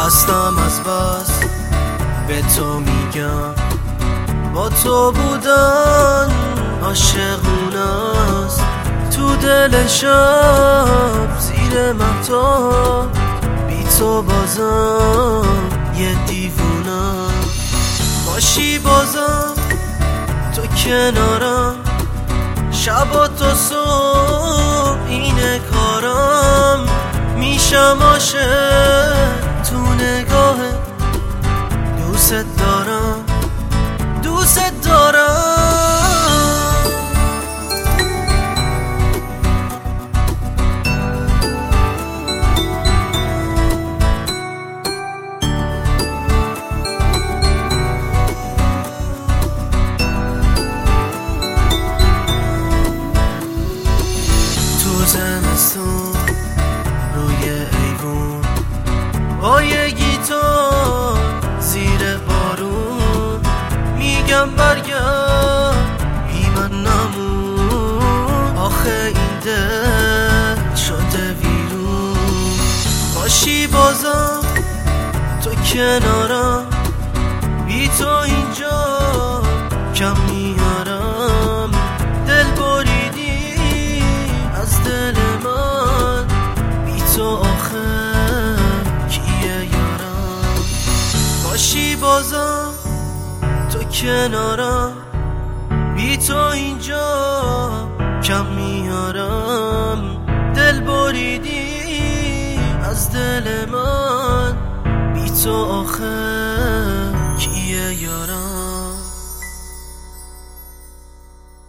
خستم از بس به تو میگم، با تو بودن عاشقونه است. تو دل شب زیر مهتاب بی تو بازم یه دیوونه. باشی بازم تو کنارم، شب تا صبح اینه کارم. میشم عاشق تو نگاهت، دوست دارم دوست دارم. تو زمستون روی ایوون با یه گیتار زیر بارون میگم برگرد بی من نمون. آخه این دل شده ویرون. باشی بازم تو کنارم، بی تو اینجا کم میارم. دل بریدی از دل من، بی تو آخه کیه یارم. باشی بازم تو کنارم، بی تو اینجا کم میارم. دل بریدی از دل من، بی تو آخه کیه یارم.